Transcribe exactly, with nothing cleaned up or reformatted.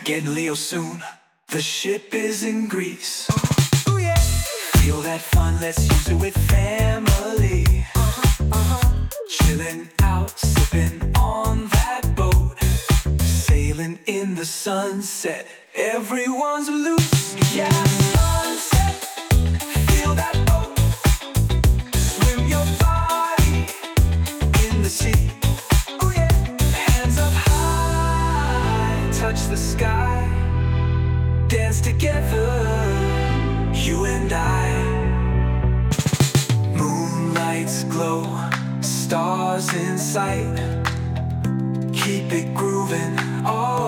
getting Leo soon. The ship is in Greece. Ooh, yeah. Feel that fun, let's use it with family. Uh-huh, uh-huh. Chilling out, sipping on that boat. Sailing in the sunset, everyone's loose. Yeah, sunset, feel that boat. Swim your body in the sea. Oh yeah, hands up high, touch the sky. Dance together, you and I. Moonlights glow, stars in sight. Keep it grooving all